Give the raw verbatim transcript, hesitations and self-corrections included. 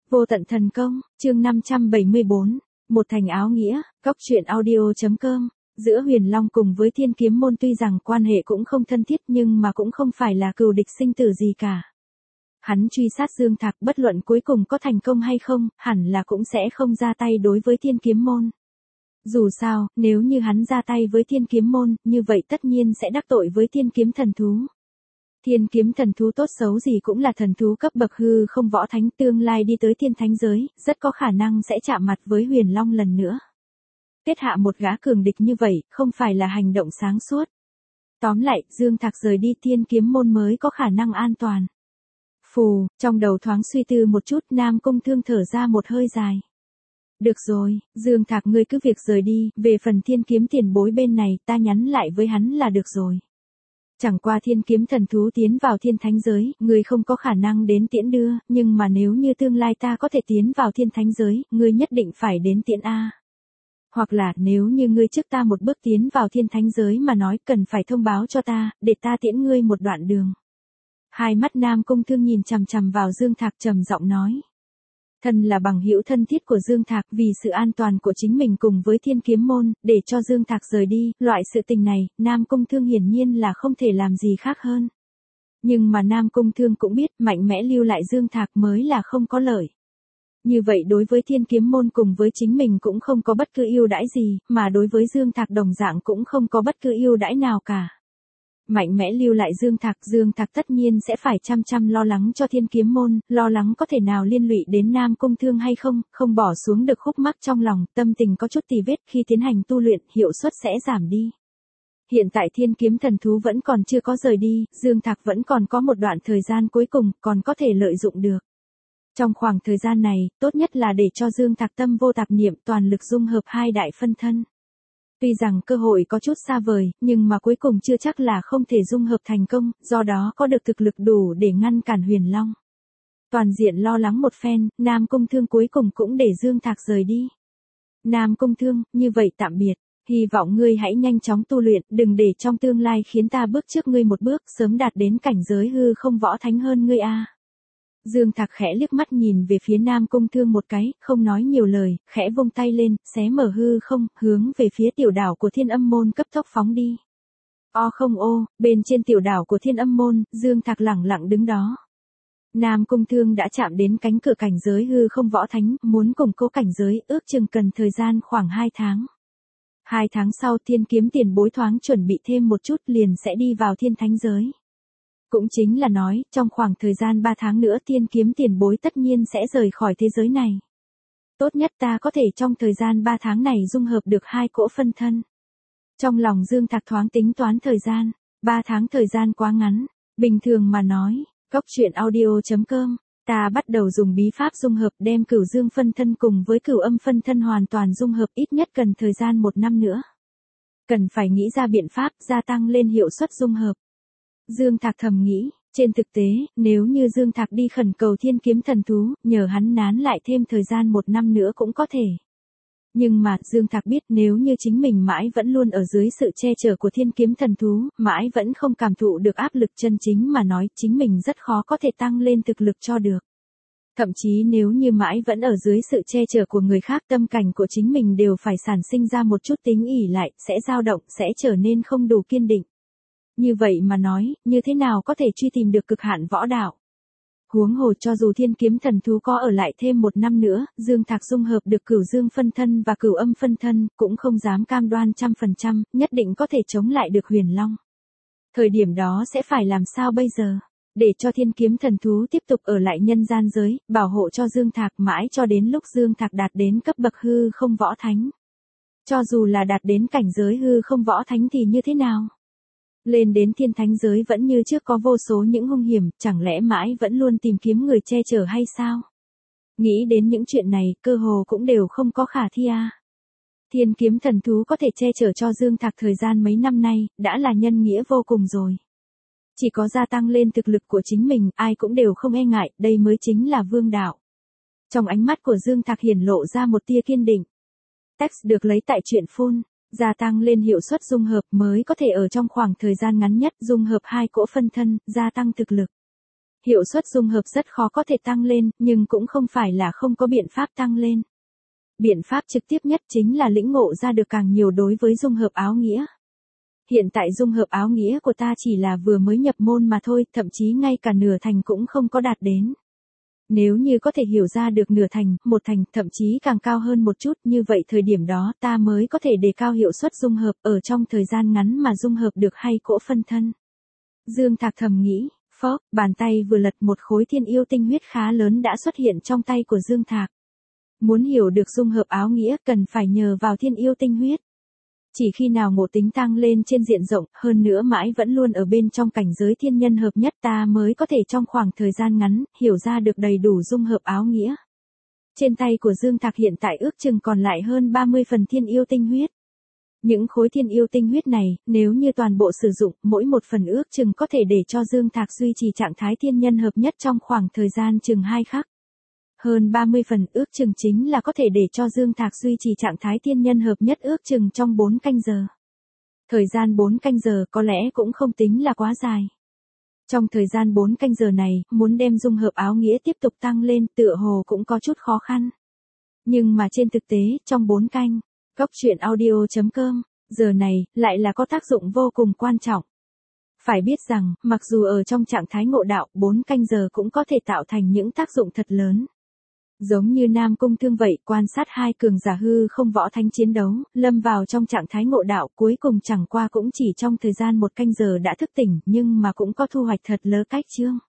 Vô tận thần công, chương năm trăm bảy mươi bốn, một thành áo nghĩa, góc truyện audio.com. Giữa Huyền Long cùng với Thiên Kiếm Môn tuy rằng quan hệ cũng không thân thiết nhưng mà cũng không phải là cừu địch sinh tử gì cả. Hắn truy sát Dương Thạc bất luận cuối cùng có thành công hay không, hẳn là cũng sẽ không ra tay đối với Thiên Kiếm Môn. Dù sao, nếu như hắn ra tay với Thiên Kiếm Môn, như vậy tất nhiên sẽ đắc tội với Thiên Kiếm Thần Thú. Thiên Kiếm Thần Thú tốt xấu gì cũng là thần thú cấp bậc hư không võ thánh, tương lai đi tới thiên thánh giới, rất có khả năng sẽ chạm mặt với Huyền Long lần nữa. Kết hạ một gã cường địch như vậy, không phải là hành động sáng suốt. Tóm lại, Dương Thạc rời đi Thiên Kiếm Môn mới có khả năng an toàn. Phù, trong đầu thoáng suy tư một chút, Nam Cung Thương thở ra một hơi dài. Được rồi, Dương Thạc ngươi cứ việc rời đi, về phần Thiên Kiếm tiền bối bên này, ta nhắn lại với hắn là được rồi. Chẳng qua Thiên Kiếm Thần Thú tiến vào thiên thánh giới, ngươi không có khả năng đến tiễn đưa, nhưng mà nếu như tương lai ta có thể tiến vào thiên thánh giới, ngươi nhất định phải đến tiễn a. Hoặc là, nếu như ngươi trước ta một bước tiến vào thiên thánh giới mà nói, cần phải thông báo cho ta, để ta tiễn ngươi một đoạn đường. Hai mắt Nam Cung Thương nhìn chằm chằm vào Dương Thạc trầm giọng nói. Thân là bằng hữu thân thiết của Dương Thạc, vì sự an toàn của chính mình cùng với Thiên Kiếm Môn, để cho Dương Thạc rời đi, loại sự tình này, Nam Cung Thương hiển nhiên là không thể làm gì khác hơn. Nhưng mà Nam Cung Thương cũng biết, mạnh mẽ lưu lại Dương Thạc mới là không có lợi. Như vậy đối với Thiên Kiếm Môn cùng với chính mình cũng không có bất cứ ưu đãi gì, mà đối với Dương Thạc đồng dạng cũng không có bất cứ ưu đãi nào cả. Mạnh mẽ lưu lại Dương Thạc, Dương Thạc tất nhiên sẽ phải chăm chăm lo lắng cho Thiên Kiếm Môn, lo lắng có thể nào liên lụy đến Nam Cung Thương hay không, không bỏ xuống được khúc mắc trong lòng, tâm tình có chút tì vết, khi tiến hành tu luyện, hiệu suất sẽ giảm đi. Hiện tại Thiên Kiếm Thần Thú vẫn còn chưa có rời đi, Dương Thạc vẫn còn có một đoạn thời gian cuối cùng, còn có thể lợi dụng được. Trong khoảng thời gian này, tốt nhất là để cho Dương Thạc tâm vô tạp niệm, toàn lực dung hợp hai đại phân thân. Tuy rằng cơ hội có chút xa vời, nhưng mà cuối cùng chưa chắc là không thể dung hợp thành công, do đó có được thực lực đủ để ngăn cản Huyền Long. Toàn diện lo lắng một phen, Nam Cung Thương cuối cùng cũng để Dương Thạc rời đi. Nam Cung Thương, như vậy tạm biệt, hy vọng ngươi hãy nhanh chóng tu luyện, đừng để trong tương lai khiến ta bước trước ngươi một bước, sớm đạt đến cảnh giới hư không võ thánh hơn ngươi a. Dương Thạc khẽ liếc mắt nhìn về phía Nam Cung Thương một cái, không nói nhiều lời, khẽ vung tay lên, xé mở hư không, hướng về phía tiểu đảo của Thiên Âm Môn cấp tốc phóng đi. O không ô, bên trên tiểu đảo của Thiên Âm Môn, Dương Thạc lẳng lặng đứng đó. Nam Cung Thương đã chạm đến cánh cửa cảnh giới hư không võ thánh, muốn củng cố cảnh giới, ước chừng cần thời gian khoảng hai tháng. Hai tháng sau Thiên Kiếm tiền bối thoáng chuẩn bị thêm một chút liền sẽ đi vào thiên thánh giới. Cũng chính là nói, trong khoảng thời gian ba tháng nữa Thiên Kiếm tiền bối tất nhiên sẽ rời khỏi thế giới này. Tốt nhất ta có thể trong thời gian ba tháng này dung hợp được hai cỗ phân thân. Trong lòng Dương Thạc thoáng tính toán thời gian, ba tháng thời gian quá ngắn, bình thường mà nói, góc truyện audio.com, ta bắt đầu dùng bí pháp dung hợp đem Cửu Dương phân thân cùng với Cửu Âm phân thân hoàn toàn dung hợp, ít nhất cần thời gian một năm nữa. Cần phải nghĩ ra biện pháp gia tăng lên hiệu suất dung hợp. Dương Thạc thầm nghĩ, trên thực tế, nếu như Dương Thạc đi khẩn cầu Thiên Kiếm Thần Thú, nhờ hắn nán lại thêm thời gian một năm nữa cũng có thể. Nhưng mà, Dương Thạc biết nếu như chính mình mãi vẫn luôn ở dưới sự che chở của Thiên Kiếm Thần Thú, mãi vẫn không cảm thụ được áp lực chân chính mà nói, chính mình rất khó có thể tăng lên thực lực cho được. Thậm chí nếu như mãi vẫn ở dưới sự che chở của người khác, tâm cảnh của chính mình đều phải sản sinh ra một chút tính ỷ lại, sẽ dao động, sẽ trở nên không đủ kiên định. Như vậy mà nói, như thế nào có thể truy tìm được cực hạn võ đạo? Huống hồ cho dù Thiên Kiếm Thần Thú có ở lại thêm một năm nữa, Dương Thạc dung hợp được Cửu Dương phân thân và Cửu Âm phân thân, cũng không dám cam đoan trăm phần trăm, nhất định có thể chống lại được Huyền Long. Thời điểm đó sẽ phải làm sao bây giờ? Để cho Thiên Kiếm Thần Thú tiếp tục ở lại nhân gian giới, bảo hộ cho Dương Thạc mãi cho đến lúc Dương Thạc đạt đến cấp bậc hư không võ thánh. Cho dù là đạt đến cảnh giới hư không võ thánh thì như thế nào? Lên đến thiên thánh giới vẫn như trước có vô số những hung hiểm, chẳng lẽ mãi vẫn luôn tìm kiếm người che chở hay sao? Nghĩ đến những chuyện này, cơ hồ cũng đều không có khả thi a. Thiên Kiếm Thần Thú có thể che chở cho Dương Thạc thời gian mấy năm nay, đã là nhân nghĩa vô cùng rồi. Chỉ có gia tăng lên thực lực của chính mình, ai cũng đều không e ngại, đây mới chính là vương đạo. Trong ánh mắt của Dương Thạc hiển lộ ra một tia kiên định. Text được lấy tại truyện phun. Gia tăng lên hiệu suất dung hợp mới có thể ở trong khoảng thời gian ngắn nhất dung hợp hai cỗ phân thân, gia tăng thực lực. Hiệu suất dung hợp rất khó có thể tăng lên, nhưng cũng không phải là không có biện pháp tăng lên. Biện pháp trực tiếp nhất chính là lĩnh ngộ ra được càng nhiều đối với dung hợp áo nghĩa. Hiện tại dung hợp áo nghĩa của ta chỉ là vừa mới nhập môn mà thôi, thậm chí ngay cả nửa thành cũng không có đạt đến. Nếu như có thể hiểu ra được nửa thành, một thành, thậm chí càng cao hơn một chút, như vậy thời điểm đó ta mới có thể đề cao hiệu suất dung hợp ở trong thời gian ngắn mà dung hợp được hay cỗ phân thân. Dương Thạc thầm nghĩ, phốc, bàn tay vừa lật một khối thiên yêu tinh huyết khá lớn đã xuất hiện trong tay của Dương Thạc. Muốn hiểu được dung hợp áo nghĩa cần phải nhờ vào thiên yêu tinh huyết. Chỉ khi nào ngộ tính tăng lên trên diện rộng, hơn nữa mãi vẫn luôn ở bên trong cảnh giới thiên nhân hợp nhất ta mới có thể trong khoảng thời gian ngắn, hiểu ra được đầy đủ dung hợp áo nghĩa. Trên tay của Dương Thạc hiện tại ước chừng còn lại hơn ba mươi phần thiên yêu tinh huyết. Những khối thiên yêu tinh huyết này, nếu như toàn bộ sử dụng, mỗi một phần ước chừng có thể để cho Dương Thạc duy trì trạng thái thiên nhân hợp nhất trong khoảng thời gian chừng hai khắc. Hơn ba mươi phần ước chừng chính là có thể để cho Dương Thạc duy trì trạng thái thiên nhân hợp nhất ước chừng trong bốn canh giờ. Thời gian bốn canh giờ có lẽ cũng không tính là quá dài. Trong thời gian bốn canh giờ này, muốn đem dung hợp áo nghĩa tiếp tục tăng lên tựa hồ cũng có chút khó khăn. Nhưng mà trên thực tế, trong bốn canh, Cốc truyện audio chấm com, giờ này, lại là có tác dụng vô cùng quan trọng. Phải biết rằng, mặc dù ở trong trạng thái ngộ đạo, bốn canh giờ cũng có thể tạo thành những tác dụng thật lớn. Giống như Nam Cung Thương vậy, quan sát hai cường giả hư không võ thánh chiến đấu, lâm vào trong trạng thái ngộ đạo, cuối cùng chẳng qua cũng chỉ trong thời gian một canh giờ đã thức tỉnh, nhưng mà cũng có thu hoạch thật lớn cách chương.